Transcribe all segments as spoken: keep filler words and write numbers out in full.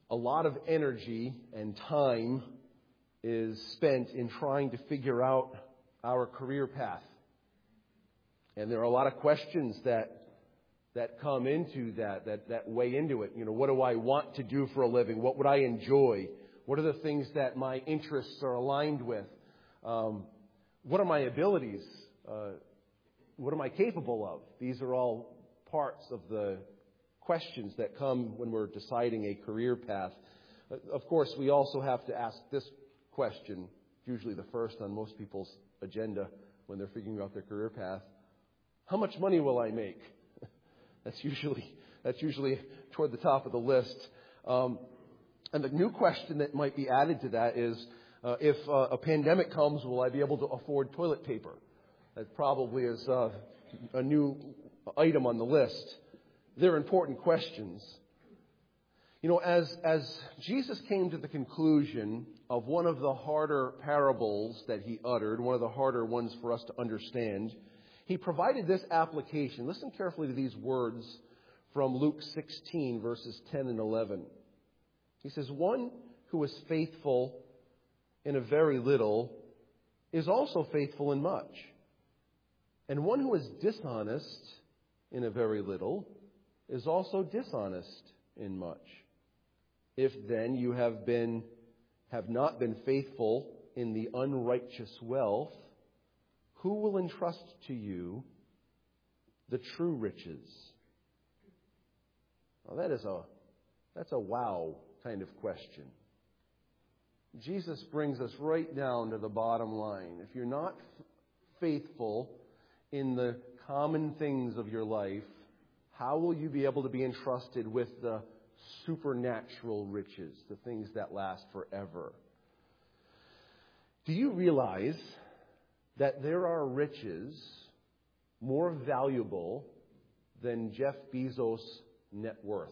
a lot of energy and time is spent in trying to figure out our career path. And there are a lot of questions that that come into that, that, that weigh into it. You know, what do I want to do for a living? What would I enjoy? What are the things that my interests are aligned with? Um, what are my abilities? Uh, what am I capable of? These are all parts of the questions that come when we're deciding a career path. Of course, we also have to ask this question, usually the first on most people's agenda when they're figuring out their career path. How much money will I make? That's usually that's usually toward the top of the list. Um, and the new question that might be added to that is, uh, if uh, a pandemic comes, will I be able to afford toilet paper? That probably is uh, a new item on the list. They're important questions. You know, as as Jesus came to the conclusion of one of the harder parables that he uttered, one of the harder ones for us to understand, he provided this application. Listen carefully to these words from Luke sixteen, verses ten and eleven. He says, "One who is faithful in a very little is also faithful in much. And one who is dishonest in a very little is also dishonest in much. If then you have been have not been faithful in the unrighteous wealth, who will entrust to you the true riches?" Well, that is a that's a wow kind of question. Jesus brings us right down to the bottom line. If you're not f- faithful in the common things of your life, how will you be able to be entrusted with the supernatural riches, the things that last forever? Do you realize that there are riches more valuable than Jeff Bezos' net worth?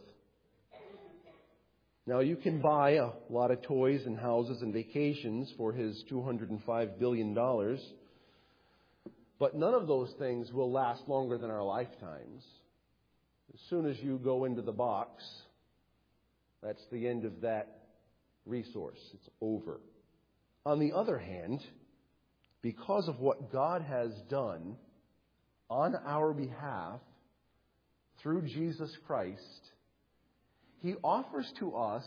Now, you can buy a lot of toys and houses and vacations for his two hundred five billion dollars, but none of those things will last longer than our lifetimes. As soon as you go into the box, that's the end of that resource. It's over. On the other hand, because of what God has done on our behalf through Jesus Christ, He offers to us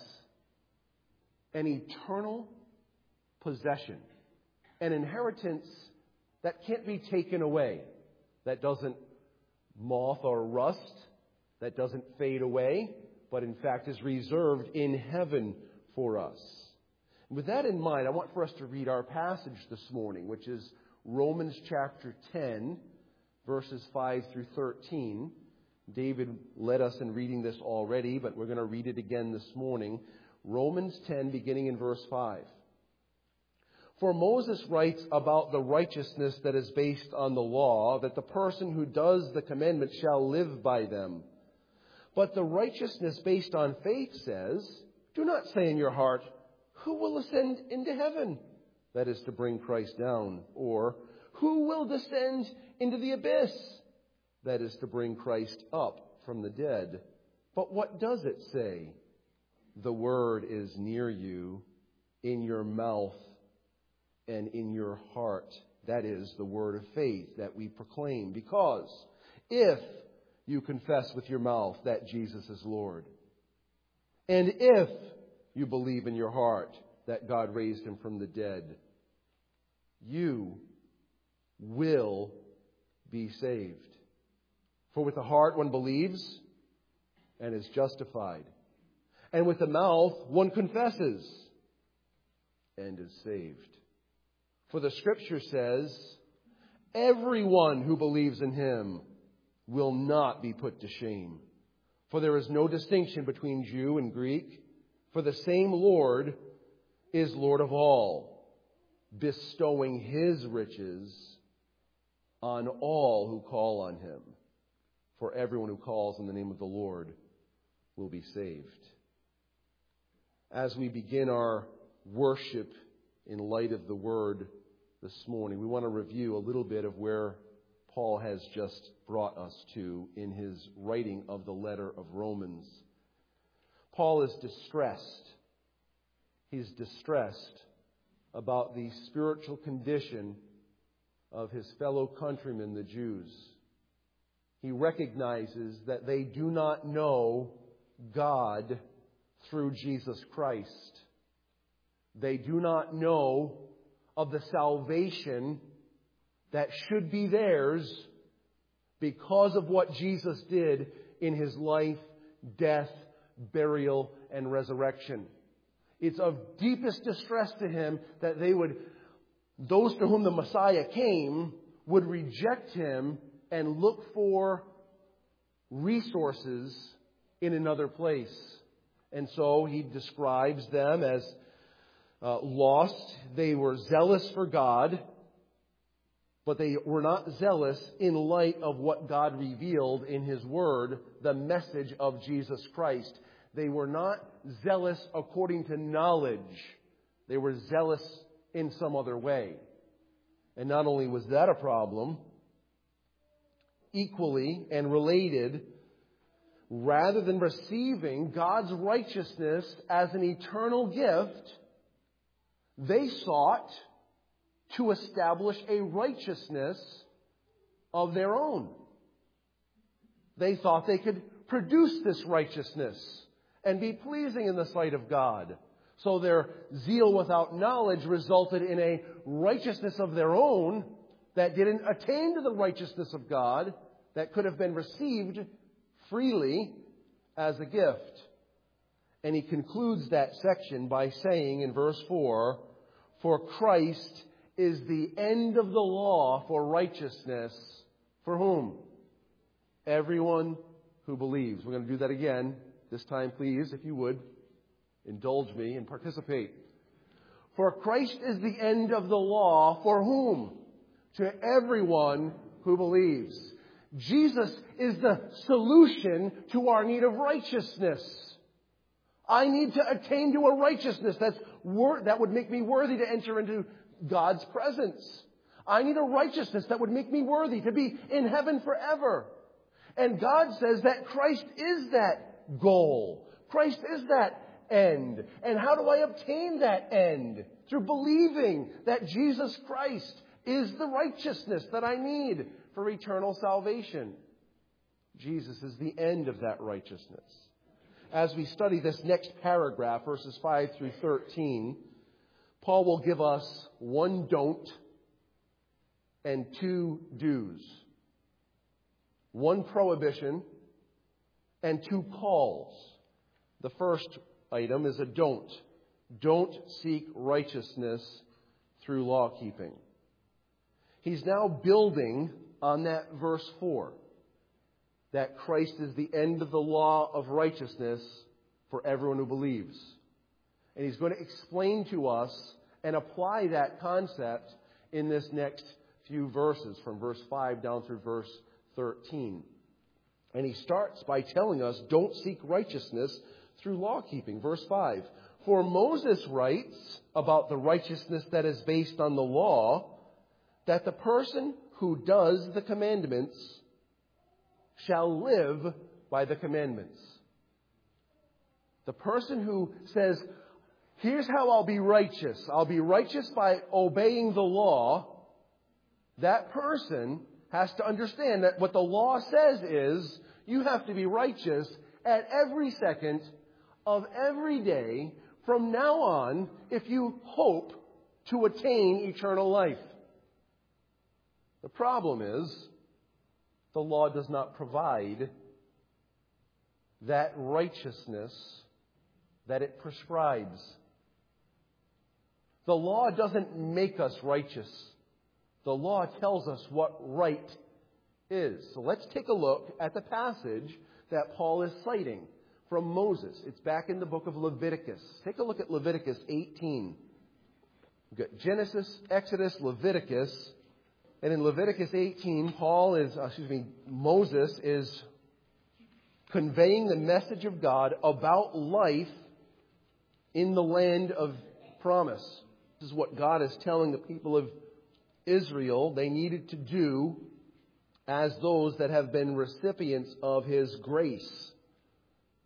an eternal possession, an inheritance that can't be taken away, that doesn't moth or rust, that doesn't fade away, but in fact is reserved in heaven for us. With that in mind, I want for us to read our passage this morning, which is Romans chapter ten, verses five through thirteen. David led us in reading this already, but we're going to read it again this morning. Romans ten, beginning in verse five. "For Moses writes about the righteousness that is based on the law, that the person who does the commandments shall live by them. But the righteousness based on faith says, 'Do not say in your heart, who will ascend into heaven?' That is to bring Christ down. Or, 'Who will descend into the abyss?' That is to bring Christ up from the dead. But what does it say? The word is near you, in your mouth and in your heart. That is the word of faith that we proclaim. Because if you confess with your mouth that Jesus is Lord, and if you believe in your heart that God raised him from the dead, you will be saved. For with the heart one believes and is justified, and with the mouth one confesses and is saved. For the Scripture says, everyone who believes in him will not be put to shame. For there is no distinction between Jew and Greek, for the same Lord is Lord of all, bestowing his riches on all who call on him. For everyone who calls in the name of the Lord will be saved." As we begin our worship in light of the Word this morning, we want to review a little bit of where Paul has just brought us to in his writing of the letter of Romans. Paul is distressed. He's distressed about the spiritual condition of his fellow countrymen, the Jews. He recognizes that they do not know God through Jesus Christ. They do not know of the salvation that should be theirs because of what Jesus did in his life, death, burial, and resurrection. It's of deepest distress to him that they would, those to whom the Messiah came, would reject him and look for resources in another place. And so he describes them as uh, lost. They were zealous for God, but they were not zealous in light of what God revealed in his word, the message of Jesus Christ. They were not zealous according to knowledge. They were zealous in some other way. And not only was that a problem, equally and related, rather than receiving God's righteousness as an eternal gift, they sought to establish a righteousness of their own. They thought they could produce this righteousness and be pleasing in the sight of God. So their zeal without knowledge resulted in a righteousness of their own that didn't attain to the righteousness of God, that could have been received freely as a gift. And he concludes that section by saying in verse four, "For Christ is the end of the law for righteousness." For whom? Everyone who believes. We're going to do that again. This time, please, if you would, indulge me and participate. For Christ is the end of the law for whom? To everyone who believes. Jesus is the solution to our need of righteousness. I need to attain to a righteousness that's wor- that would make me worthy to enter into God's presence. I need a righteousness that would make me worthy to be in heaven forever. And God says that Christ is that goal. Christ is that end. And how do I obtain that end? Through believing that Jesus Christ is the righteousness that I need for eternal salvation. Jesus is the end of that righteousness. As we study this next paragraph, verses five through thirteen, Paul will give us one don't and two do's. One prohibition and two calls. The first item is a don't. Don't seek righteousness through law keeping. He's now building on that verse four, that Christ is the end of the law of righteousness for everyone who believes. And he's going to explain to us and apply that concept in this next few verses, from verse five down through verse thirteen. And he starts by telling us, don't seek righteousness through law keeping. Verse five, for Moses writes about the righteousness that is based on the law, that the person who does the commandments shall live by the commandments. The person who says, here's how I'll be righteous. I'll be righteous by obeying the law. That person has to understand that what the law says is you have to be righteous at every second of every day from now on if you hope to attain eternal life. The problem is the law does not provide that righteousness that it prescribes. The law doesn't make us righteous. The law tells us what right is. So let's take a look at the passage that Paul is citing from Moses. It's back in the book of Leviticus. Take a look at Leviticus eighteen. We've got Genesis, Exodus, Leviticus. And in Leviticus eighteen, Paul is, excuse me, Moses is conveying the message of God about life in the land of promise. This is what God is telling the people of Israel they needed to do as those that have been recipients of His grace.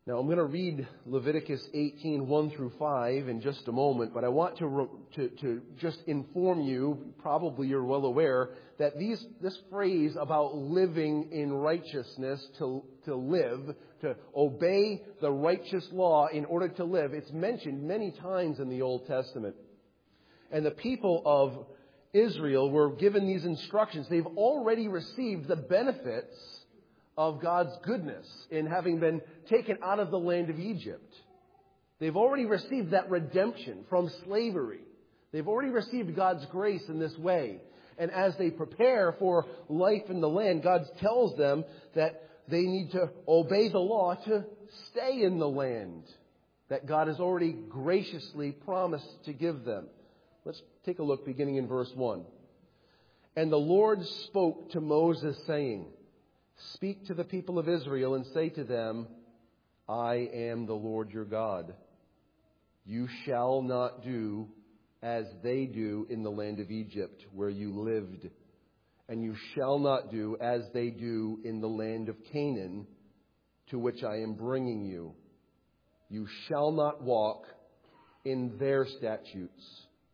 Now, I'm going to read Leviticus eighteen, one through five in just a moment, but I want to, to, to just inform you, probably you're well aware, that these, this phrase about living in righteousness, to, to live, to obey the righteous law in order to live, it's mentioned many times in the Old Testament. And the people of Israel were given these instructions. They've already received the benefits of God's goodness in having been taken out of the land of Egypt. They've already received that redemption from slavery. They've already received God's grace in this way. And as they prepare for life in the land, God tells them that they need to obey the law to stay in the land that God has already graciously promised to give them. Let's take a look beginning in verse one. And the Lord spoke to Moses, saying, "Speak to the people of Israel and say to them, I am the Lord your God. You shall not do as they do in the land of Egypt where you lived, and you shall not do as they do in the land of Canaan to which I am bringing you. You shall not walk in their statutes.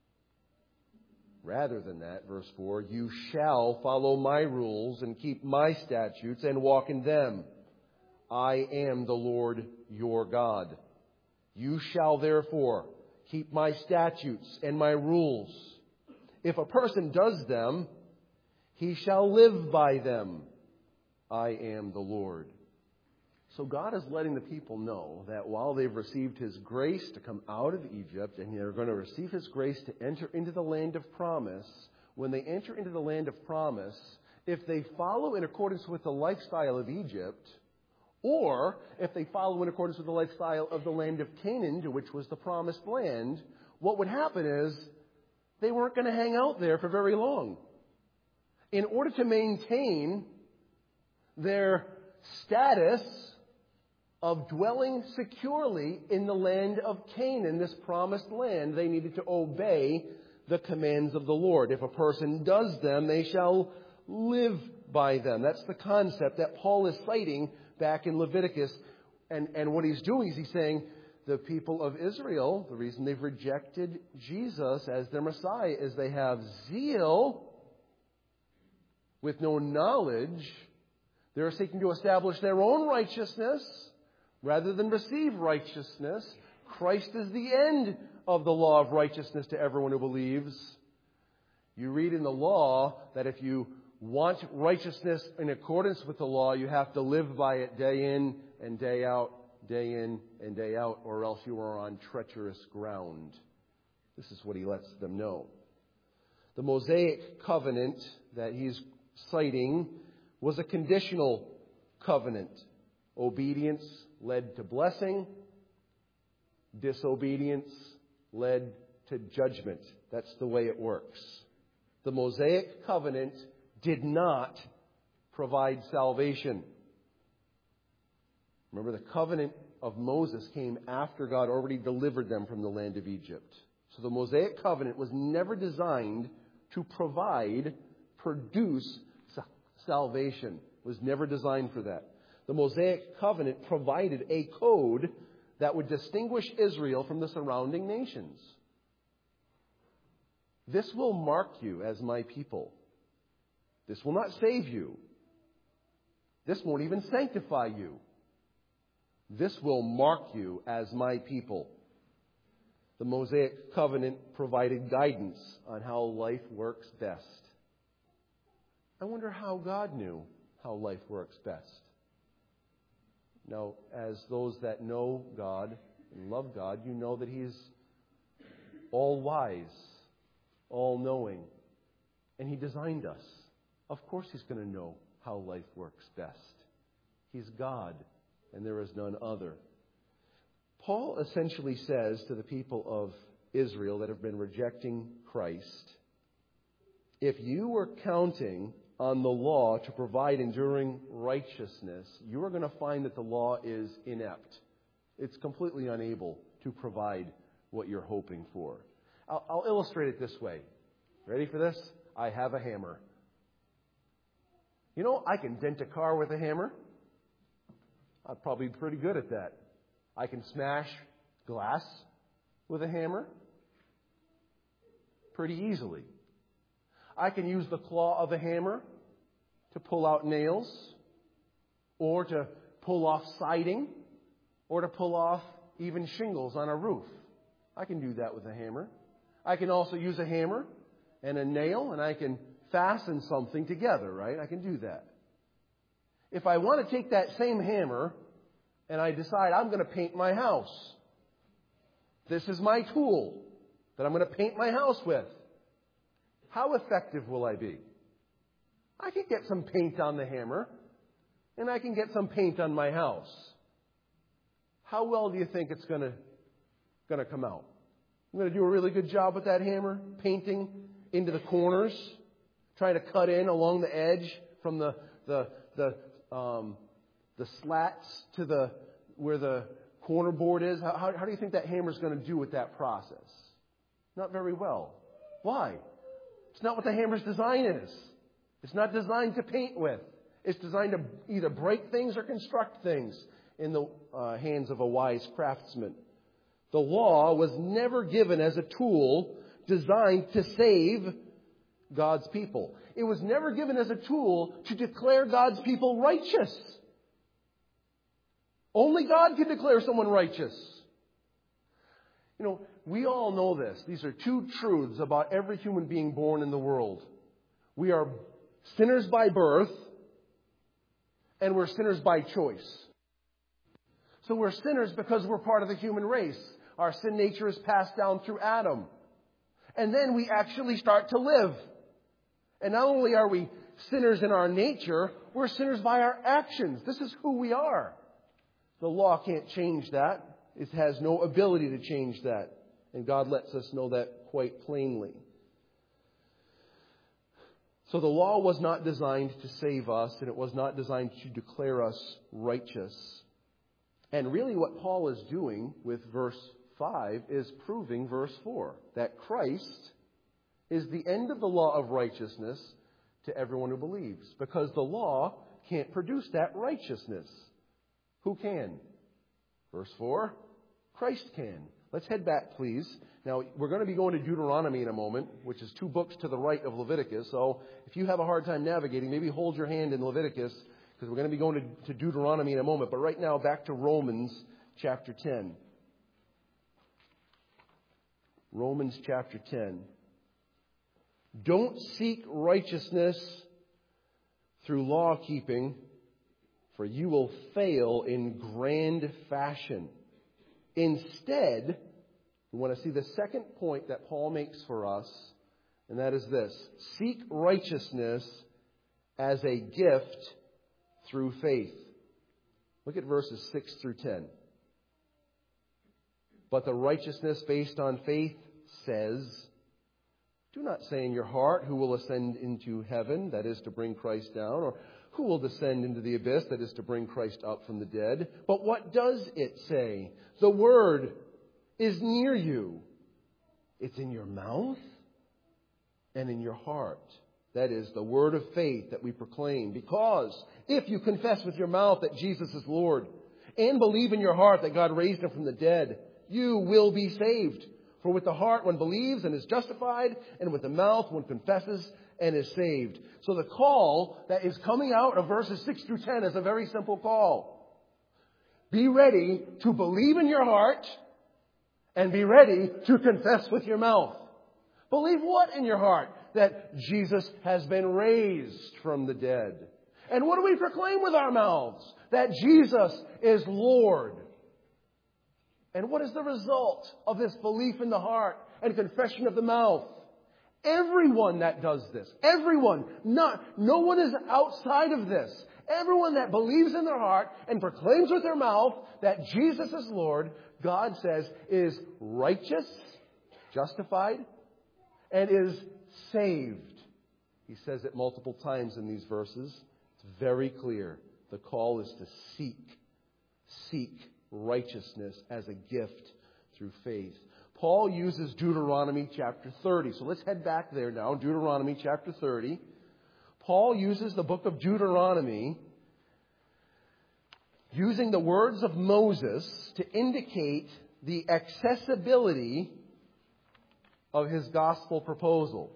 Rather than that, verse four, you shall follow my rules and keep my statutes and walk in them. I am the Lord your God. You shall therefore keep my statutes and my rules. If a person does them, he shall live by them. I am the Lord." So God is letting the people know that while they've received His grace to come out of Egypt, and they're going to receive His grace to enter into the land of promise, when they enter into the land of promise, if they follow in accordance with the lifestyle of Egypt, or if they follow in accordance with the lifestyle of the land of Canaan, to which was the promised land, what would happen is they weren't going to hang out there for very long. In order to maintain their status of dwelling securely in the land of Canaan, this promised land, they needed to obey the commands of the Lord. If a person does them, they shall live by them. That's the concept that Paul is citing back in Leviticus. And, and what he's doing is he's saying the people of Israel, the reason they've rejected Jesus as their Messiah is they have zeal with no knowledge. They're seeking to establish their own righteousness rather than receive righteousness. Christ is the end of the law of righteousness to everyone who believes. You read in the law that if you want righteousness in accordance with the law, you have to live by it day in and day out, day in and day out, or else you are on treacherous ground. This is what he lets them know. The Mosaic covenant that he's citing was a conditional covenant. Obedience led to blessing. Disobedience led to judgment. That's the way it works. The Mosaic covenant did not provide salvation. Remember, the covenant of Moses came after God already delivered them from the land of Egypt. So the Mosaic covenant was never designed to provide, produce salvation. It was never designed for that. The Mosaic covenant provided a code that would distinguish Israel from the surrounding nations. This will mark you as my people. This will not save you. This won't even sanctify you. This will mark you as my people. The Mosaic covenant provided guidance on how life works best. I wonder how God knew how life works best. Now, as those that know God and love God, you know that He's all-wise, all-knowing, and He designed us. Of course He's going to know how life works best. He's God, and there is none other. Paul essentially says to the people of Israel that have been rejecting Christ, if you were counting on the law to provide enduring righteousness, you are going to find that the law is inept. It's completely unable to provide what you're hoping for. I'll, I'll illustrate it this way. Ready for this? I have a hammer. You know, I can dent a car with a hammer. I'm probably pretty good at that. I can smash glass with a hammer pretty easily. I can use the claw of a hammer to pull out nails, or to pull off siding, or to pull off even shingles on a roof. I can do that with a hammer. I can also use a hammer and a nail, and I can fasten something together, right? I can do that. If I want to take that same hammer and I decide I'm going to paint my house, this is my tool that I'm going to paint my house with. How effective will I be? I can get some paint on the hammer, and I can get some paint on my house. How well do you think it's going to, going to come out? I'm going to do a really good job with that hammer, painting into the corners, trying to cut in along the edge from the the the um, the slats to the where the corner board is. How, how, how do you think that hammer is going to do with that process? Not very well. Why? It's not what the hammer's design is. It's not designed to paint with. It's designed to either break things or construct things in the uh, hands of a wise craftsman. The law was never given as a tool designed to save God's people. It was never given as a tool to declare God's people righteous. Only God can declare someone righteous. You know, we all know this. These are two truths about every human being born in the world. We are sinners by birth, and we're sinners by choice. So we're sinners because we're part of the human race. Our sin nature is passed down through Adam. And then we actually start to live. And not only are we sinners in our nature, we're sinners by our actions. This is who we are. The law can't change that. It has no ability to change that. And God lets us know that quite plainly. So the law was not designed to save us, and it was not designed to declare us righteous. And really what Paul is doing with verse five is proving verse four, that Christ is the end of the law of righteousness to everyone who believes. Because the law can't produce that righteousness. Who can? Verse four, Christ can. Let's head back, please. Now, we're going to be going to Deuteronomy in a moment, which is two books to the right of Leviticus. So if you have a hard time navigating, maybe hold your hand in Leviticus, because we're going to be going to, to Deuteronomy in a moment. But right now, back to Romans chapter ten. Romans chapter ten. Don't seek righteousness through law keeping, for you will fail in grand fashion. Instead, we want to see the second point that Paul makes for us, and that is this: seek righteousness as a gift through faith. Look at verses six through ten. But the righteousness based on faith says, do not say in your heart, who will ascend into heaven, that is to bring Christ down, or who will descend into the abyss, that is to bring Christ up from the dead. But what does it say? The word is near you. It's in your mouth and in your heart. That is the word of faith that we proclaim. Because if you confess with your mouth that Jesus is Lord and believe in your heart that God raised him from the dead, you will be saved. For with the heart one believes and is justified, and with the mouth one confesses and is saved. So the call that is coming out of verses six through ten is a very simple call. Be ready to believe in your heart and be ready to confess with your mouth. Believe what in your heart? That Jesus has been raised from the dead. And what do we proclaim with our mouths? That Jesus is Lord. And what is the result of this belief in the heart and confession of the mouth? Everyone that does this, everyone, not, no one is outside of this. Everyone that believes in their heart and proclaims with their mouth that Jesus is Lord, God says, is righteous, justified, and is saved. He says it multiple times in these verses. It's very clear. The call is to seek, seek righteousness as a gift through faith. Paul uses Deuteronomy chapter thirty. So let's head back there now. Deuteronomy chapter thirty. Paul uses the book of Deuteronomy using the words of Moses to indicate the accessibility of his gospel proposal.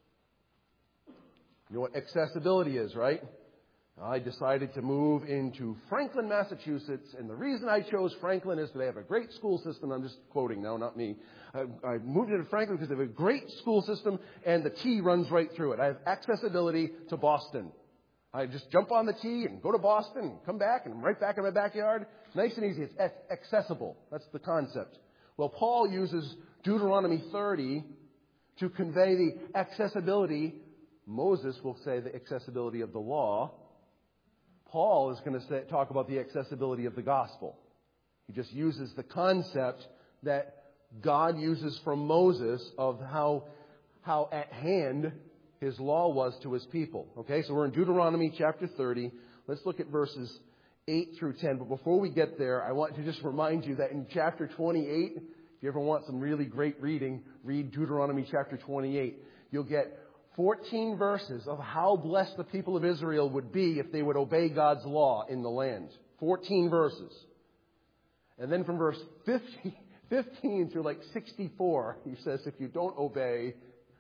You know what accessibility is, right? I decided to move into Franklin, Massachusetts, and the reason I chose Franklin is that they have a great school system. I'm just quoting now, not me. I, I moved into Franklin because they have a great school system, and the T runs right through it. I have accessibility to Boston. I just jump on the T and go to Boston and come back, and I'm right back in my backyard. Nice and easy. It's accessible. That's the concept. Well, Paul uses Deuteronomy thirty to convey the accessibility. Moses will say the accessibility of the law. Paul is going to say, talk about the accessibility of the gospel. He just uses the concept that God uses from Moses of how, how at hand his law was to his people. Okay, so we're in Deuteronomy chapter thirty. Let's look at verses eight through ten. But before we get there, I want to just remind you that in chapter twenty-eight, if you ever want some really great reading, read Deuteronomy chapter twenty-eight. You'll get fourteen verses of how blessed the people of Israel would be if they would obey God's law in the land. fourteen verses. And then from verse fifty, fifteen through like sixty-four, he says, if you don't obey,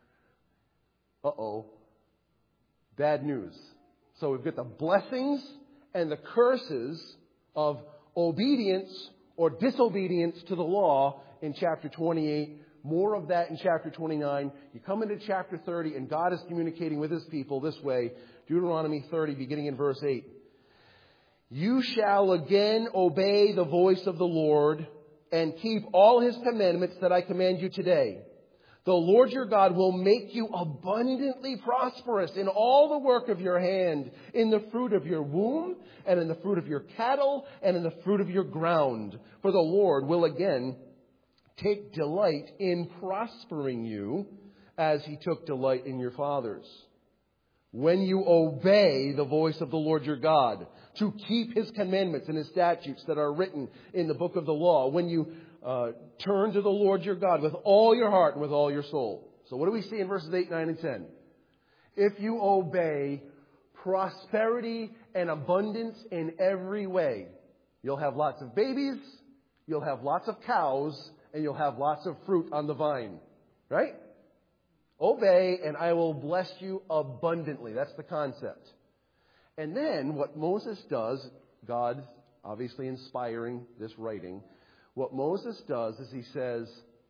uh-oh, bad news. So we've got the blessings and the curses of obedience or disobedience to the law in chapter twenty-eight. More of that in chapter twenty-nine. You come into chapter thirty, and God is communicating with his people this way. Deuteronomy thirty, beginning in verse eight. You shall again obey the voice of the Lord and keep all his commandments that I command you today. The Lord your God will make you abundantly prosperous in all the work of your hand, in the fruit of your womb, and in the fruit of your cattle, and in the fruit of your ground. For the Lord will again take delight in prospering you as he took delight in your fathers. When you obey the voice of the Lord your God, to keep his commandments and his statutes that are written in the book of the law, when you uh, turn to the Lord your God with all your heart and with all your soul. So what do we see in verses eight, nine, and ten? If you obey prosperity and abundance in every way, you'll have lots of babies, you'll have lots of cows, and you'll have lots of fruit on the vine. Right? Obey, and I will bless you abundantly. That's the concept. And then what Moses does, God obviously inspiring this writing, what Moses does is he says,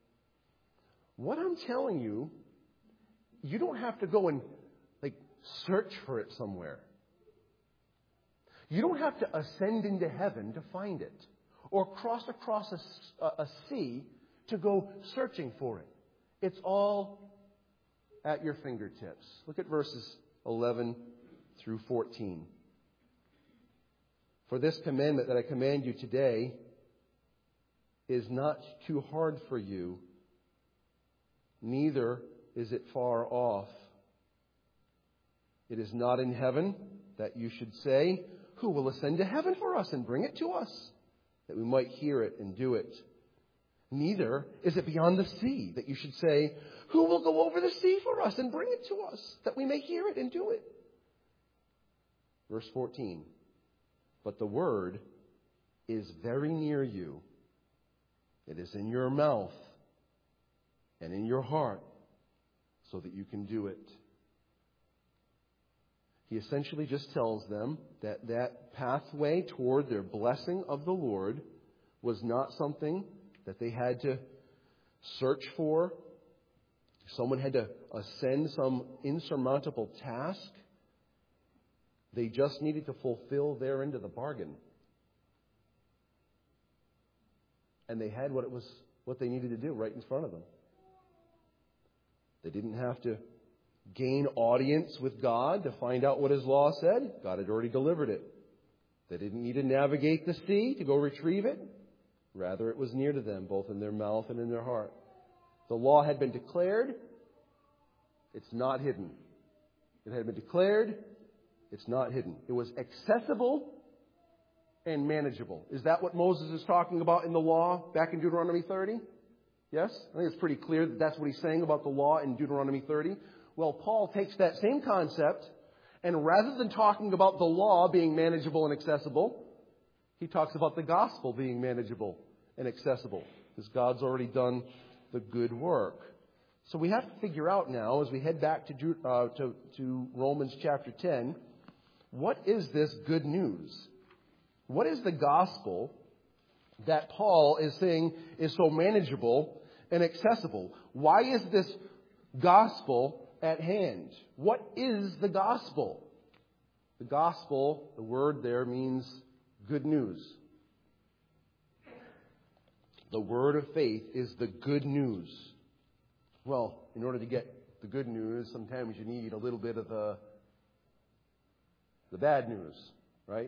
what I'm telling you, you don't have to go and like search for it somewhere. You don't have to ascend into heaven to find it, or cross across a, a sea to go searching for it. It's all at your fingertips. Look at verses eleven through fourteen. For this commandment that I command you today is not too hard for you, neither is it far off. It is not in heaven that you should say, who will ascend to heaven for us and bring it to us, that we might hear it and do it. Neither is it beyond the sea that you should say, who will go over the sea for us and bring it to us, that we may hear it and do it. Verse fourteen. But the word is very near you. It is in your mouth and in your heart, so that you can do it. He essentially just tells them that that pathway toward their blessing of the Lord was not something that they had to search for. Someone had to ascend some insurmountable task. They just needed to fulfill their end of the bargain. And they had what it was, what they needed to do right in front of them. They didn't have to gain audience with God to find out what his law said. God had already delivered it. They didn't need to navigate the sea to go retrieve it. Rather, it was near to them, both in their mouth and in their heart. The law had been declared. It's not hidden. It had been declared. It's not hidden. It was accessible and manageable. Is that what Moses is talking about in the law back in Deuteronomy thirty? Yes? I think it's pretty clear that that's what he's saying about the law in Deuteronomy thirty. Well, Paul takes that same concept, and rather than talking about the law being manageable and accessible, He talks about the gospel being manageable and accessible because God's already done the good work. So we have to figure out now, as we head back to, uh, to, to Romans chapter ten, what is this good news? What is the gospel that Paul is saying is so manageable and accessible? Why is this gospel at hand? What is the gospel? The gospel, the word there means good news. The word of faith is the good news. Well, in order to get the good news, sometimes you need a little bit of the, the bad news, right?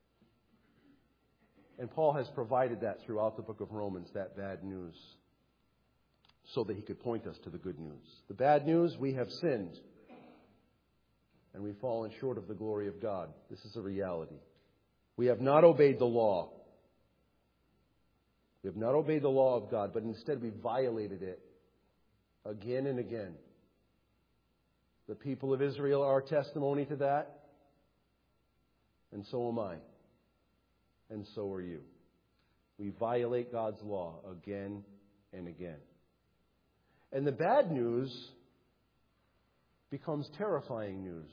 And Paul has provided that throughout the book of Romans, that bad news, so that he could point us to the good news. The bad news, we have sinned, and we've fallen short of the glory of God. This is a reality. We have not obeyed the law. We have not obeyed the law of God, but instead we violated it again and again. The people of Israel are testimony to that, and so am I. And so are you. We violate God's law again and again. And the bad news becomes terrifying news.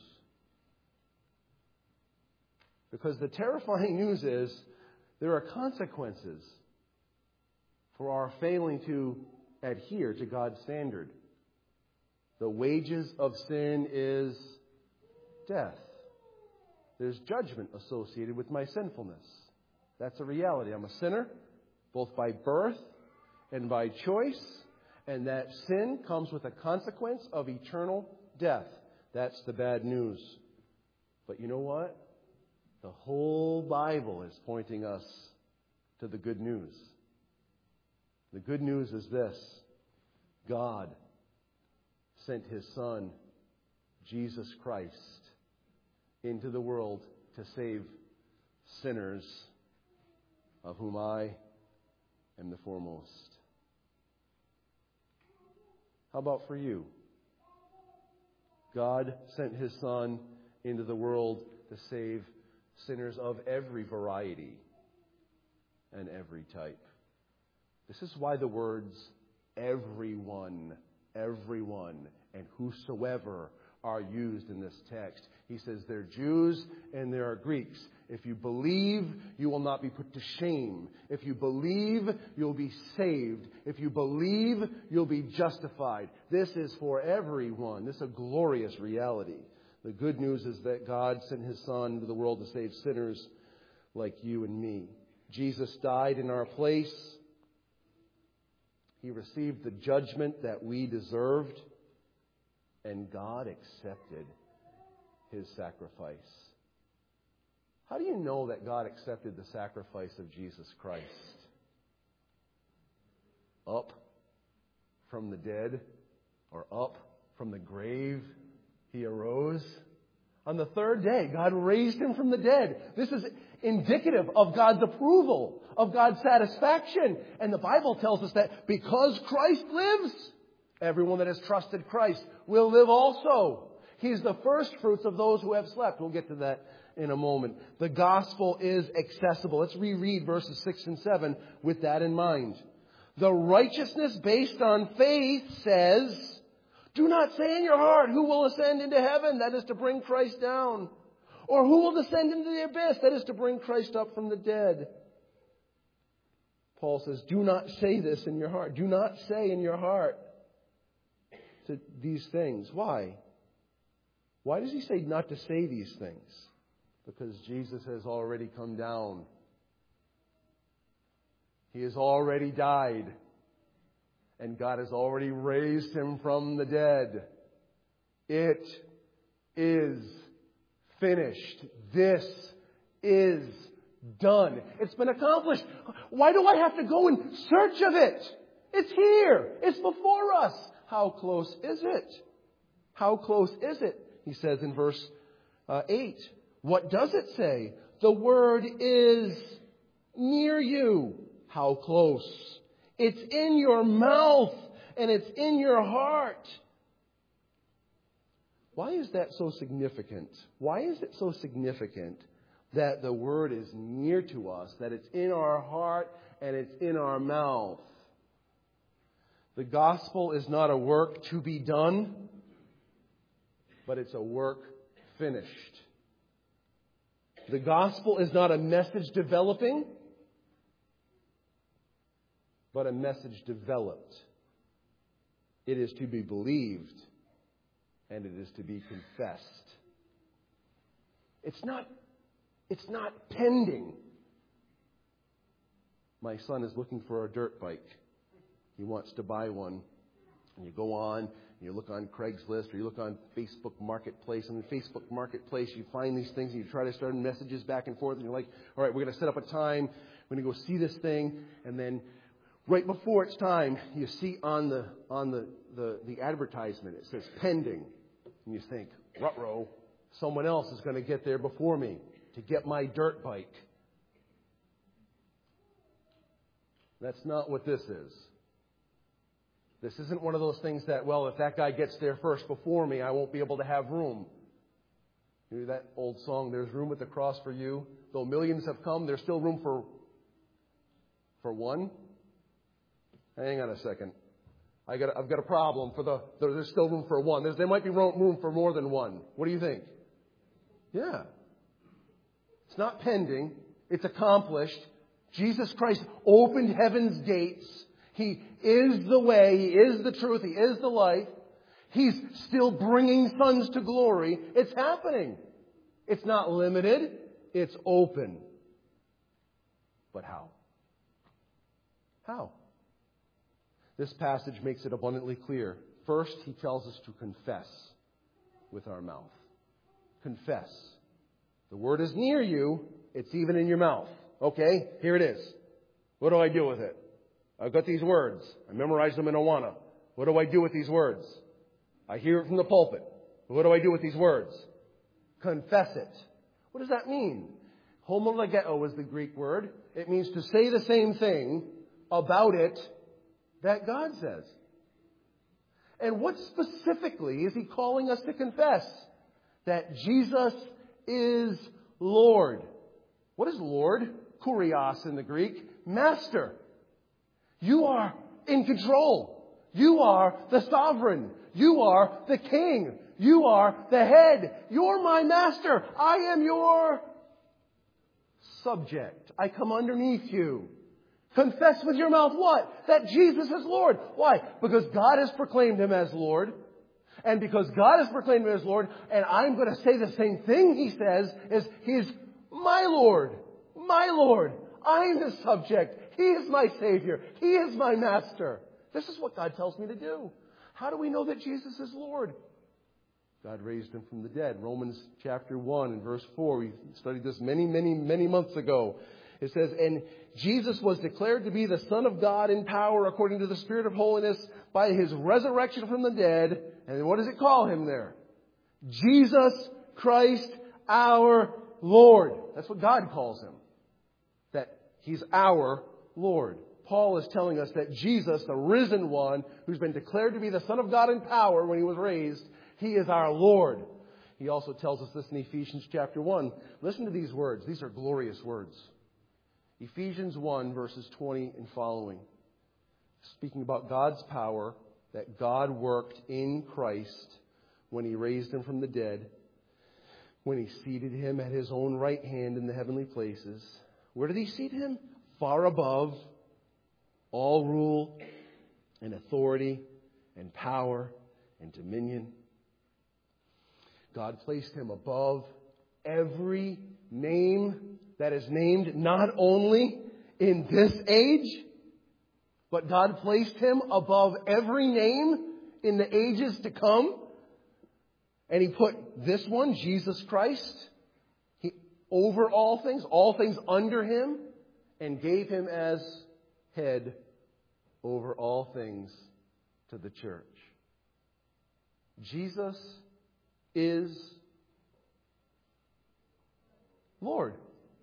Because the terrifying news is there are consequences for our failing to adhere to God's standard. The wages of sin is death. There's judgment associated with my sinfulness. That's a reality. I'm a sinner, both by birth and by choice. And that sin comes with a consequence of eternal death. That's the bad news. But you know what? The whole Bible is pointing us to the good news. The good news is this. God sent His Son, Jesus Christ, into the world to save sinners, of whom I am the foremost. How about for you? God sent His Son into the world to save sinners of every variety and every type. This is why the words everyone, everyone, and whosoever are used in this text. He says there are Jews and there are Greeks. If you believe, you will not be put to shame. If you believe, you'll be saved. If you believe, you'll be justified. This is for everyone. This is a glorious reality. The good news is that God sent His Son into the world to save sinners like you and me. Jesus died in our place. He received the judgment that we deserved. And God accepted His sacrifice. How do you know that God accepted the sacrifice of Jesus Christ? Up from the dead, or up from the grave, He arose. On the third day, God raised Him from the dead. This is indicative of God's approval, of God's satisfaction. And the Bible tells us that because Christ lives, everyone that has trusted Christ will live also. He's the first fruits of those who have slept. We'll get to that in a moment. The gospel is accessible. Let's reread verses six and seven with that in mind. The righteousness based on faith says, do not say in your heart, who will ascend into heaven? That is to bring Christ down. Or who will descend into the abyss? That is to bring Christ up from the dead. Paul says, do not say this in your heart. Do not say in your heart to these things. Why? Why does he say not to say these things? Because Jesus has already come down. He has already died. And God has already raised Him from the dead. It is finished. This is done. It's been accomplished. Why do I have to go in search of it? It's here. It's before us. How close is it? How close is it? He says in verse uh, eight. What does it say? The word is near you. How close? It's in your mouth and it's in your heart. Why is that so significant? Why is it so significant that the Word is near to us, that it's in our heart and it's in our mouth. The gospel is not a work to be done, but it's a work finished. The gospel is not a message developing, but a message developed. It is to be believed, and it is to be confessed. It's not, it's not pending. My son is looking for a dirt bike. He wants to buy one. And you go on, and you look on Craigslist, or you look on Facebook Marketplace. And in Facebook Marketplace, you find these things, and you try to start messages back and forth. And you're like, all right, we're going to set up a time. We're going to go see this thing. And then right before it's time, you see on the on the, the, the advertisement, it says pending. And you think, ruh-roh, someone else is going to get there before me to get my dirt bike. That's not what this is. This isn't one of those things that, well, if that guy gets there first before me, I won't be able to have room. You know that old song, there's room at the cross for you. Though millions have come, there's still room for, for one. Hang on a second. I got, I've got a problem. For the There's still room for one. There's, there might be room for more than one. What do you think? Yeah. It's not pending. It's accomplished. Jesus Christ opened heaven's gates. He is the way. He is the truth. He is the life. He's still bringing sons to glory. It's happening. It's not limited. It's open. But how? How? This passage makes it abundantly clear. First, he tells us to confess with our mouth. Confess. The word is near you. It's even in your mouth. Okay, here it is. What do I do with it? I've got these words. I memorized them in Awana. What do I do with these words? I hear it from the pulpit. What do I do with these words? Confess it. What does that mean? Homologeo is the Greek word. It means to say the same thing about it that God says. And what specifically is he calling us to confess? That Jesus is Lord. What is Lord? Kurios in the Greek. Master. You are in control. You are the sovereign. You are the king. You are the head. You're my master. I am your subject. I come underneath you. Confess with your mouth what? That Jesus is Lord. Why? Because God has proclaimed him as Lord. And because God has proclaimed him as Lord, and I'm going to say the same thing he says, is he's my Lord. My Lord. I'm the subject. He is my Savior. He is my Master. This is what God tells me to do. How do we know that Jesus is Lord? God raised him from the dead. Romans chapter one and verse four. We studied this many, many, many months ago. It says, and Jesus was declared to be the Son of God in power according to the Spirit of holiness by his resurrection from the dead. And what does it call him there? Jesus Christ our Lord. That's what God calls him. That he's our Lord. Paul is telling us that Jesus, the risen one, who's been declared to be the Son of God in power when he was raised, he is our Lord. He also tells us this in Ephesians chapter one. Listen to these words. These are glorious words. Ephesians one, verses twenty and following. Speaking about God's power that God worked in Christ when he raised him from the dead, when he seated him at his own right hand in the heavenly places. Where did he seat him? Far above all rule and authority and power and dominion. God placed him above every name that is named, not only in this age, but God placed him above every name in the ages to come. And he put this one, Jesus Christ, he, over all things, all things under him, and gave him as head over all things to the church. Jesus is Lord.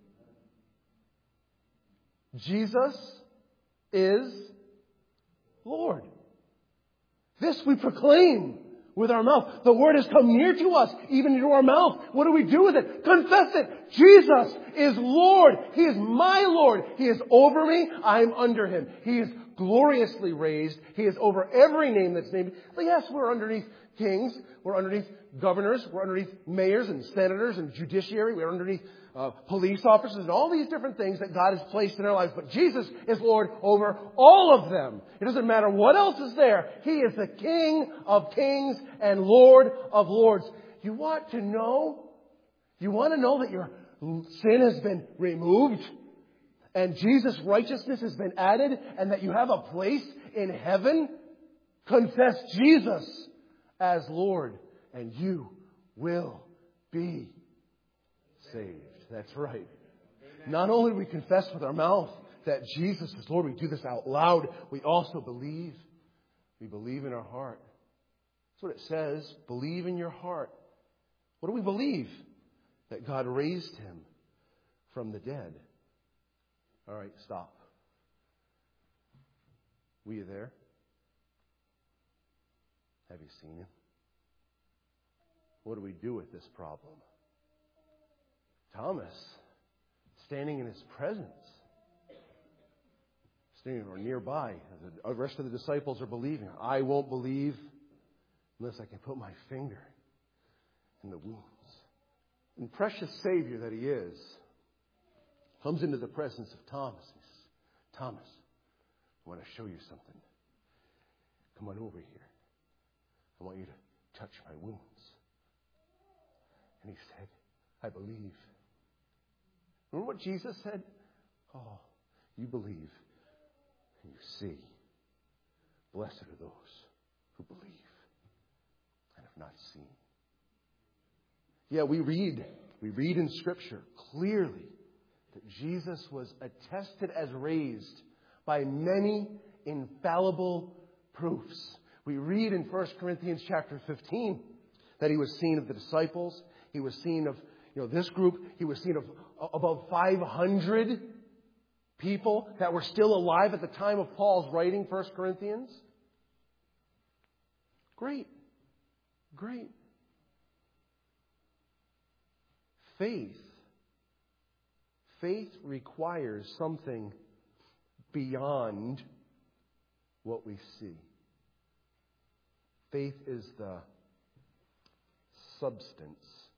Jesus is Lord. This we proclaim with our mouth. The Word has come near to us, even into our mouth. What do we do with it? Confess it. Jesus is Lord. He is my Lord. He is over me. I am under Him. He is gloriously raised. He is over every name that's named. But yes, we're underneath kings. We're underneath governors. We're underneath mayors and senators and judiciary. We're underneath uh, police officers and all these different things that God has placed in our lives. But Jesus is Lord over all of them. It doesn't matter what else is there. He is the King of kings and Lord of lords. You want to know? You want to know that your sin has been removed and Jesus' righteousness has been added and that you have a place in heaven? Confess Jesus as Lord and you will be saved. That's right. Not only do we confess with our mouth that Jesus is Lord, we do this out loud, we also believe. We believe in our heart. That's what it says. Believe in your heart. What do we believe? That God raised Him from the dead. All right, stop. Were you there? Have you seen Him? What do we do with this problem? Thomas, standing in His presence, standing or nearby, the rest of the disciples are believing. I won't believe unless I can put my finger in the wounds. And precious Savior that He is, comes into the presence of Thomas. He says, Thomas, I want to show you something. Come on over here. I want you to touch my wounds. And he said, I believe. Remember what Jesus said? Oh, you believe and you see. Blessed are those who believe and have not seen. Yeah, we read, we read in Scripture clearly that Jesus was attested as raised by many infallible proofs. We read in First Corinthians chapter fifteen that He was seen of the disciples. He was seen of, you know, this group. He was seen of about five hundred people that were still alive at the time of Paul's writing First Corinthians. Great. Great. Faith. Faith requires something beyond what we see. Faith is the substance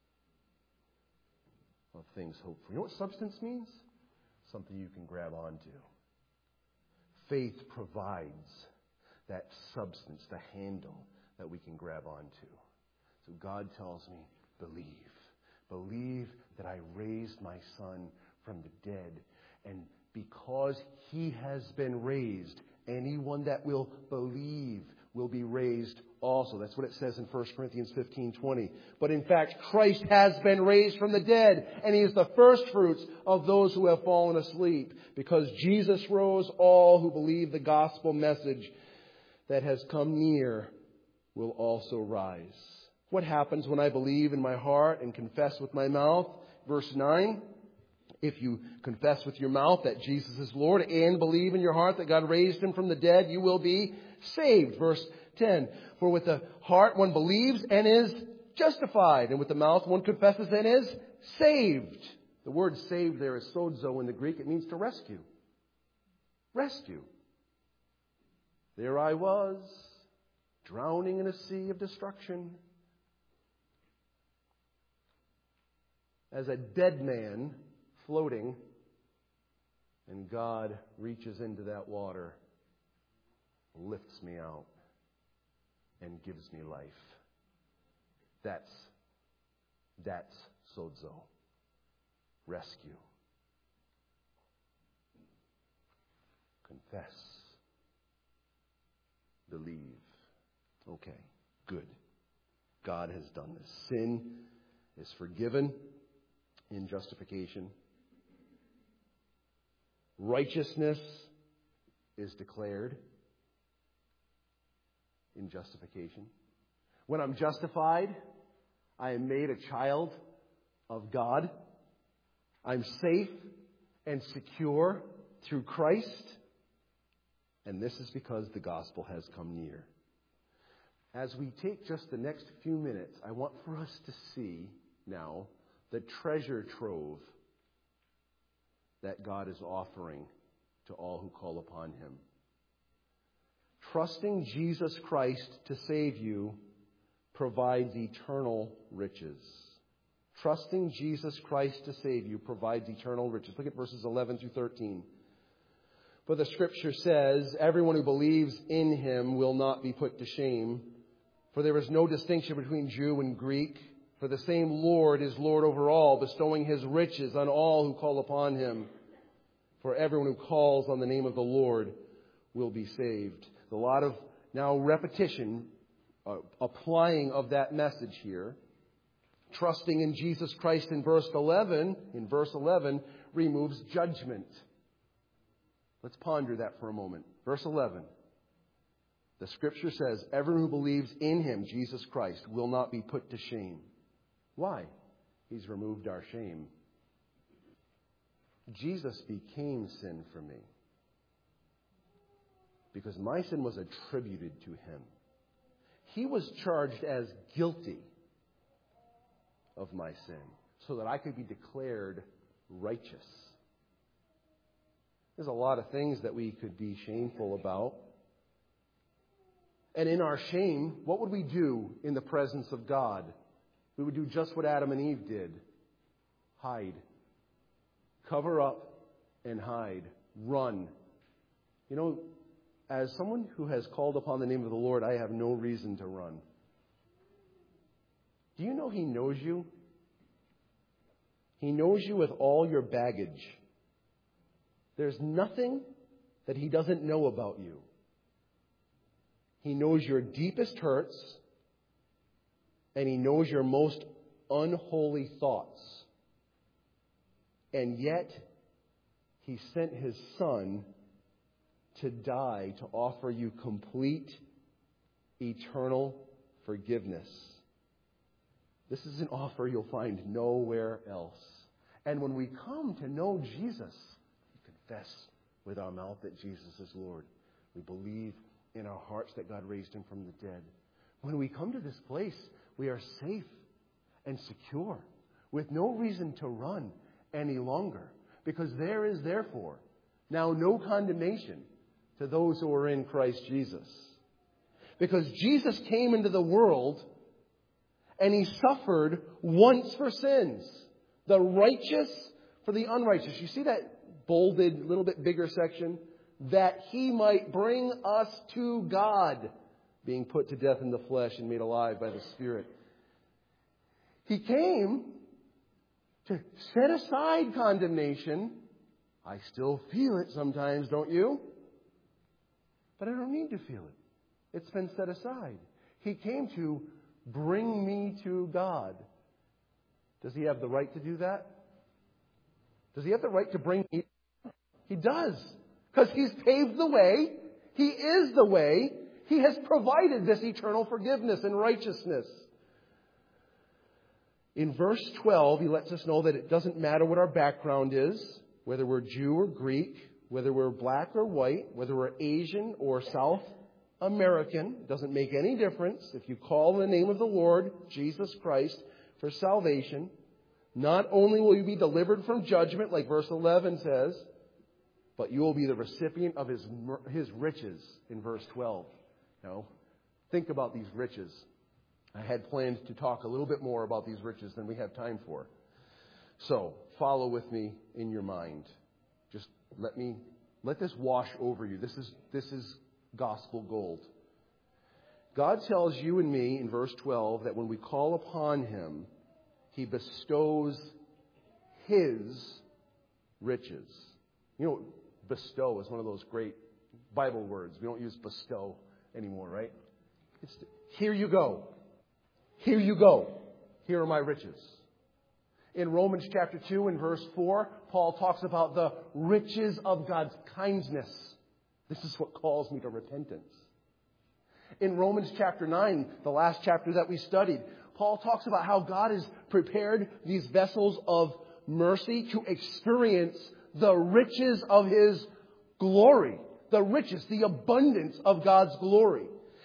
of things hoped for. You know what substance means? Something you can grab onto. Faith provides that substance, the handle that we can grab onto. So God tells me, believe. Believe that I raised my son from the dead. And because He has been raised, anyone that will believe will be raised also. That's what it says in First Corinthians fifteen twenty. But in fact, Christ has been raised from the dead, and He is the first fruits of those who have fallen asleep. Because Jesus rose, all who believe the gospel message that has come near will also rise. What happens when I believe in my heart and confess with my mouth? Verse nine. If you confess with your mouth that Jesus is Lord and believe in your heart that God raised Him from the dead, you will be saved. Verse ten. For with the heart one believes and is justified, and with the mouth one confesses and is saved. The word saved there is sozo in the Greek. It means to rescue. Rescue. There I was, drowning in a sea of destruction. As a dead man floating, and God reaches into that water, lifts me out, and gives me life. That's, that's sozo. Rescue. Confess. Believe. Okay, good. God has done this. Sin is forgiven in justification. Righteousness is declared in justification. When I'm justified, I am made a child of God. I'm safe and secure through Christ. And this is because the gospel has come near. As we take just the next few minutes, I want for us to see now the treasure trove that God is offering to all who call upon Him. Trusting Jesus Christ to save you provides eternal riches. Trusting Jesus Christ to save you provides eternal riches. Look at verses eleven through thirteen. For the Scripture says, everyone who believes in Him will not be put to shame. For there is no distinction between Jew and Greek. For the same Lord is Lord over all, bestowing His riches on all who call upon Him. For everyone who calls on the name of the Lord will be saved. A lot of now repetition, uh, applying of that message here. Trusting in Jesus Christ in verse eleven, in verse eleven, removes judgment. Let's ponder that for a moment. Verse eleven. The Scripture says, everyone who believes in Him, Jesus Christ, will not be put to shame. Why? He's removed our shame. Jesus became sin for me because my sin was attributed to Him. He was charged as guilty of my sin so that I could be declared righteous. There's a lot of things that we could be shameful about. And in our shame, what would we do in the presence of God? We would do just what Adam and Eve did. Hide. Cover up and hide. Run. You know, as someone who has called upon the name of the Lord, I have no reason to run. Do you know He knows you? He knows you with all your baggage. There's nothing that He doesn't know about you. He knows your deepest hurts, and He knows your most unholy thoughts. And yet, He sent His Son to die to offer you complete, eternal forgiveness. This is an offer you'll find nowhere else. And when we come to know Jesus, we confess with our mouth that Jesus is Lord. We believe in our hearts that God raised Him from the dead. When we come to this place, we are safe and secure with no reason to run any longer, because there is therefore now no condemnation to those who are in Christ Jesus. Because Jesus came into the world and He suffered once for sins, the righteous for the unrighteous. You see that bolded, little bit bigger section? That He might bring us to God, being put to death in the flesh and made alive by the Spirit. He came to set aside condemnation. I still feel it sometimes, don't you? But I don't need to feel it. It's been set aside. He came to bring me to God. Does He have the right to do that? Does He have the right to bring me? He does. Because He's paved the way. He is the way. He has provided this eternal forgiveness and righteousness. In verse twelve, He lets us know that it doesn't matter what our background is, whether we're Jew or Greek, whether we're black or white, whether we're Asian or South American. It doesn't make any difference. If you call the name of the Lord, Jesus Christ, for salvation, not only will you be delivered from judgment, like verse eleven says, but you will be the recipient of His His riches in verse twelve. Now, think about these riches. I had planned to talk a little bit more about these riches than we have time for. So, follow with me in your mind. Just let me, let this wash over you. This is, this is gospel gold. God tells you and me in verse twelve that when we call upon Him, He bestows His riches. You know, bestow is one of those great Bible words. We don't use bestow anymore, right? It's, here you go. Here you go. Here are my riches. In Romans chapter two and verse four, Paul talks about the riches of God's kindness. This is what calls me to repentance. In Romans chapter nine, the last chapter that we studied, Paul talks about how God has prepared these vessels of mercy to experience the riches of His glory. The riches, the abundance of God's glory.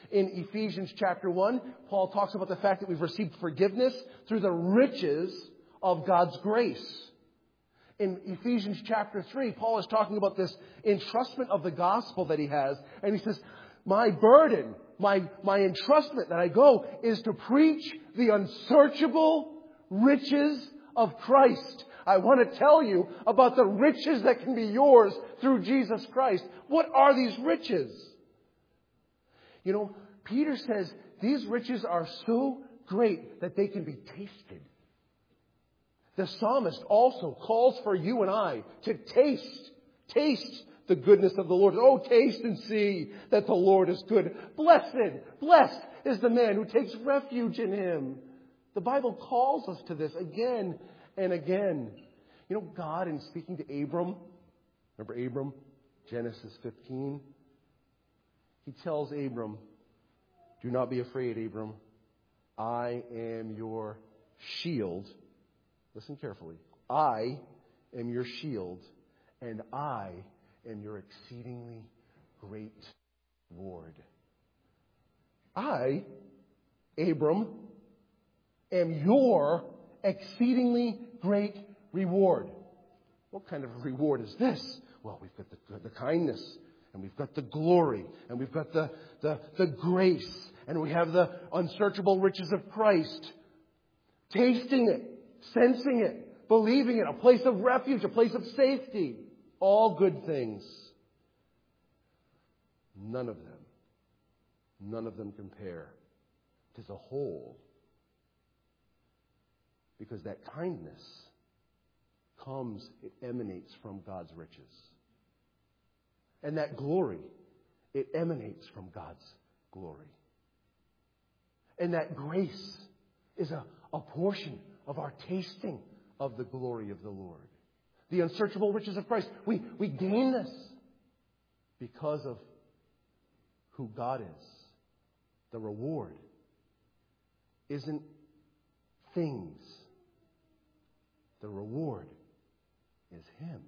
In Ephesians chapter one, Paul talks about the fact that we've received forgiveness through the riches of God's grace. In Ephesians chapter three, Paul is talking about this entrustment of the gospel that he has. And he says, my burden, my, my entrustment that I go is to preach the unsearchable riches of Christ. I want to tell you about the riches that can be yours through Jesus Christ. What are these riches? You know, Peter says these riches are so great that they can be tasted. The psalmist also calls for you and I to taste, taste the goodness of the Lord. Oh, taste and see that the Lord is good. Blessed, blessed is the man who takes refuge in Him. The Bible calls us to this again and again. You know, God, in speaking to Abram, remember Abram, Genesis fifteen? He tells Abram, do not be afraid, Abram. I am your shield. Listen carefully. I am your shield, and I am your exceedingly great reward. I, Abram, am your exceedingly great reward. What kind of reward is this? Well, we've got the, the kindness, and we've got the glory, and we've got the, the, the grace, and we have the unsearchable riches of Christ. Tasting it, sensing it, believing it, a place of refuge, a place of safety. All good things. None of them, none of them compare to the whole. Because that kindness comes, it emanates from God's riches. And that glory, it emanates from God's glory. And that grace is a, a portion of our tasting of the glory of the Lord. The unsearchable riches of Christ. We, we gain this because of who God is. The reward isn't things. The reward is Him.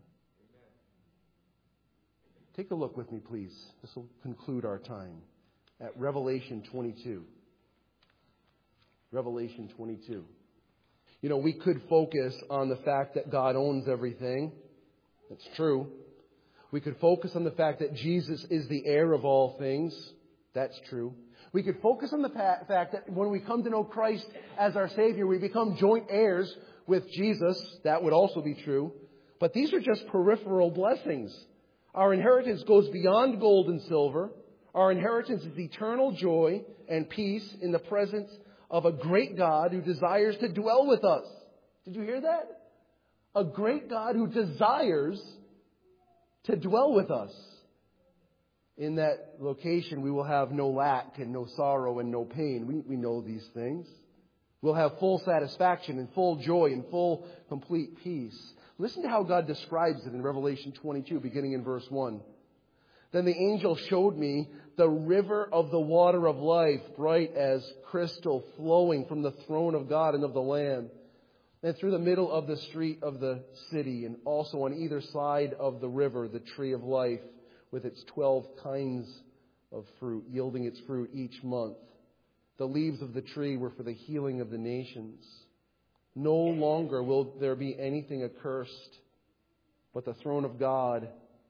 Take a look with me, please. This will conclude our time. At Revelation twenty-two. Revelation twenty-two. You know, we could focus on the fact that God owns everything. That's true. We could focus on the fact that Jesus is the heir of all things. That's true. We could focus on the pa- fact that when we come to know Christ as our Savior, we become joint heirs with Jesus. That would also be true. But these are just peripheral blessings. Our inheritance goes beyond gold and silver. Our inheritance is eternal joy and peace in the presence of a great God who desires to dwell with us. Did you hear that? A great God who desires to dwell with us. In that location, we will have no lack and no sorrow and no pain. We, we know these things. We'll have full satisfaction and full joy and full, complete peace. Listen to how God describes it in Revelation twenty-two, beginning in verse one. Then the angel showed me the river of the water of life, bright as crystal, flowing from the throne of God and of the Lamb, and through the middle of the street of the city, and also on either side of the river, the tree of life, with its twelve kinds of fruit, yielding its fruit each month. The leaves of the tree were for the healing of the nations. No longer will there be anything accursed, but the throne of God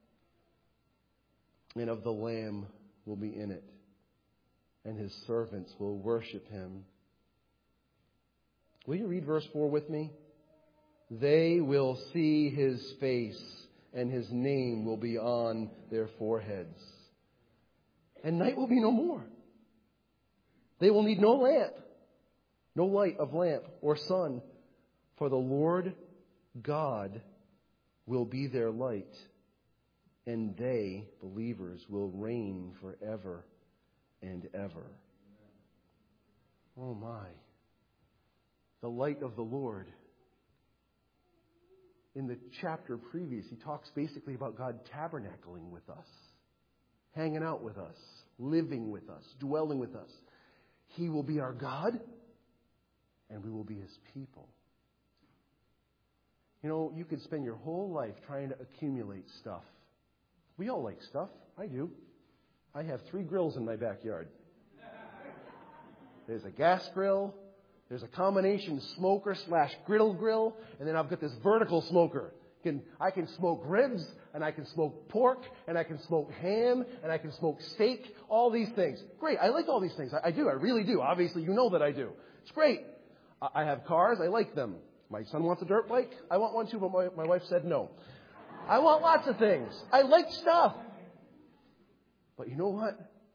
and of the Lamb will be in it, and His servants will worship Him. Will you read verse four with me? They will see His face, and His name will be on their foreheads. And night will be no more. They will need no lamp, no light of lamp or sun, for the Lord God will be their light, and they, believers, will reign forever and ever. Oh my. The light of the Lord. In the chapter previous, he talks basically about God tabernacling with us, hanging out with us, living with us, dwelling with us. He will be our God, and we will be His people. You know, you could spend your whole life trying to accumulate stuff. We all like stuff. I do. I have three grills in my backyard. there's a gas grill, there's a combination smoker slash griddle grill, and then I've got this vertical smoker. Can, I can smoke ribs, and I can smoke pork, and I can smoke ham, and I can smoke steak, all these things. Great, I like all these things. I, I do, I really do. Obviously, you know that I do. It's great. I, I have cars, I like them. My son wants a dirt bike. I want one too, but my, my wife said no. I want lots of things. I like stuff. But you know what?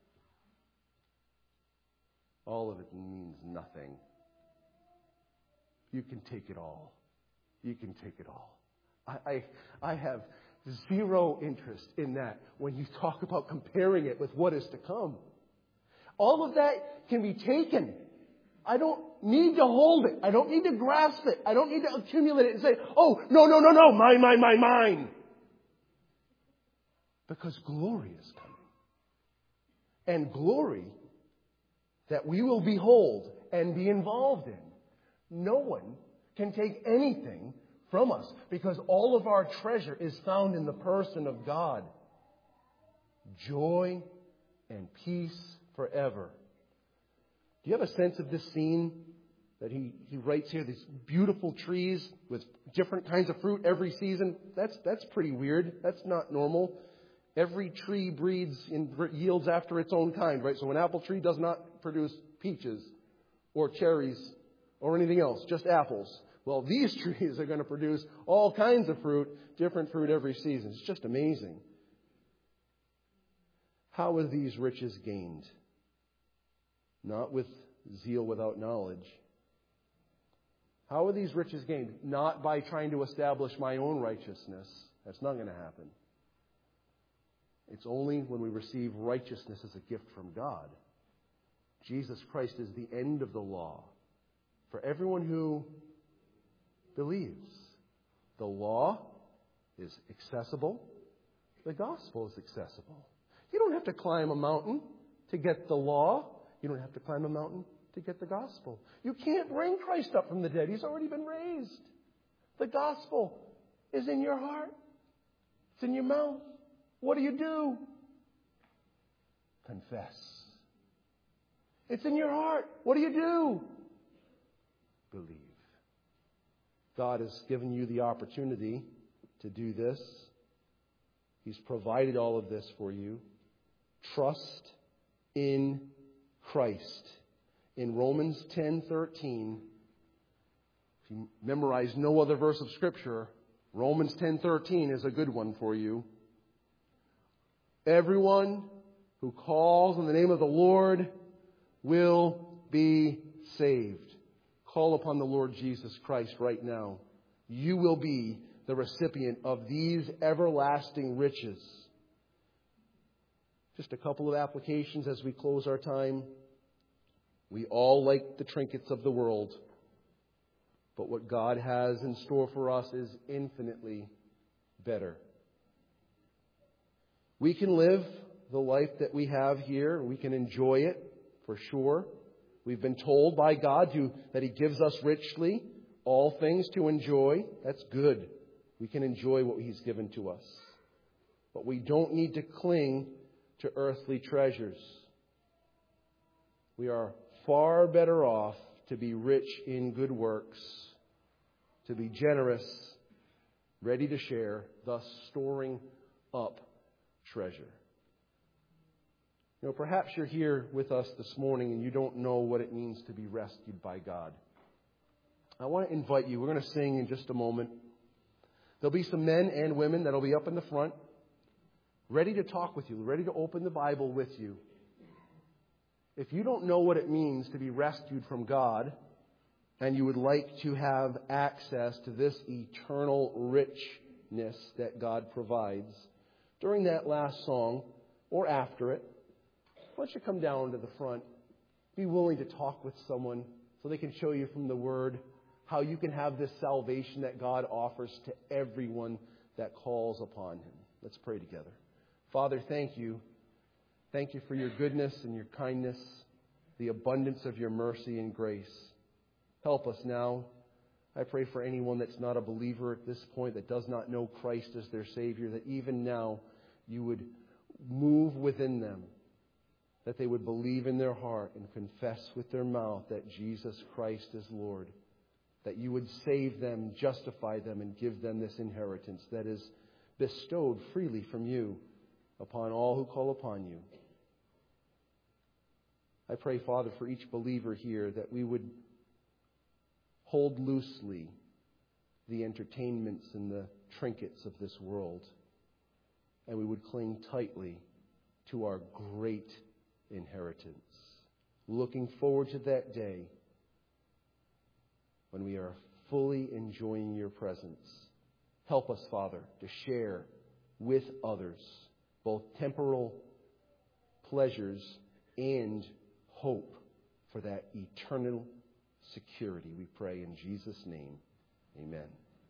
All of it means nothing. You can take it all. You can take it all. I, I, I have zero interest in that when you talk about comparing it with what is to come. All of that can be taken. I don't need to hold it. I don't need to grasp it. I don't need to accumulate it and say, oh, no, no, no, no, mine, mine, mine, mine. Because glory is coming. And glory that we will behold and be involved in. No one can take anything from us, because all of our treasure is found in the person of God. Joy and peace forever. Do you have a sense of this scene that he, he writes here? These beautiful trees with different kinds of fruit every season. That's, that's pretty weird. That's not normal. Every tree breeds and yields after its own kind, right? So an apple tree does not produce peaches or cherries or anything else, just apples. Well, these trees are going to produce all kinds of fruit, different fruit every season. It's just amazing. How are these riches gained? Not with zeal without knowledge. How are these riches gained? Not by trying to establish my own righteousness. That's not going to happen. It's only when we receive righteousness as a gift from God. Jesus Christ is the end of the law for everyone who believes. The law is accessible. The gospel is accessible. You don't have to climb a mountain to get the law. You don't have to climb a mountain to get the gospel. You can't bring Christ up from the dead. He's already been raised. The gospel is in your heart. It's in your mouth. What do you do? Confess. It's in your heart. What do you do? Believe. God has given you the opportunity to do this. He's provided all of this for you. Trust in Christ. In Romans ten thirteen, if you memorize no other verse of Scripture, Romans ten thirteen is a good one for you. Everyone who calls on the name of the Lord will be saved. Call upon the Lord Jesus Christ right now. You will be the recipient of these everlasting riches. Just a couple of applications as we close our time. We all like the trinkets of the world, but what God has in store for us is infinitely better. We can live the life that we have here. We can enjoy it for sure. We've been told by God to, that He gives us richly all things to enjoy. That's good. We can enjoy what He's given to us. But we don't need to cling to earthly treasures. We are far better off to be rich in good works, to be generous, ready to share, thus storing up treasure. You know, perhaps you're here with us this morning and you don't know what it means to be rescued by God. I want to invite you. We're going to sing in just a moment. There'll be some men and women that'll be up in the front, ready to talk with you, ready to open the Bible with you. If you don't know what it means to be rescued from God, and you would like to have access to this eternal richness that God provides, during that last song or after it, why don't you come down to the front, be willing to talk with someone so they can show you from the Word how you can have this salvation that God offers to everyone that calls upon Him. Let's pray together. Father, thank you. Thank you for your goodness and your kindness, the abundance of your mercy and grace. Help us now. I pray for anyone that's not a believer at this point, that does not know Christ as their Savior, that even now you would move within them, that they would believe in their heart and confess with their mouth that Jesus Christ is Lord, that you would save them, justify them, and give them this inheritance that is bestowed freely from you upon all who call upon you. I pray, Father, for each believer here that we would hold loosely the entertainments and the trinkets of this world, and we would cling tightly to our great inheritance, looking forward to that day when we are fully enjoying your presence. Help us, Father, to share with others both temporal pleasures and hope for that eternal security. We pray in Jesus' name. Amen.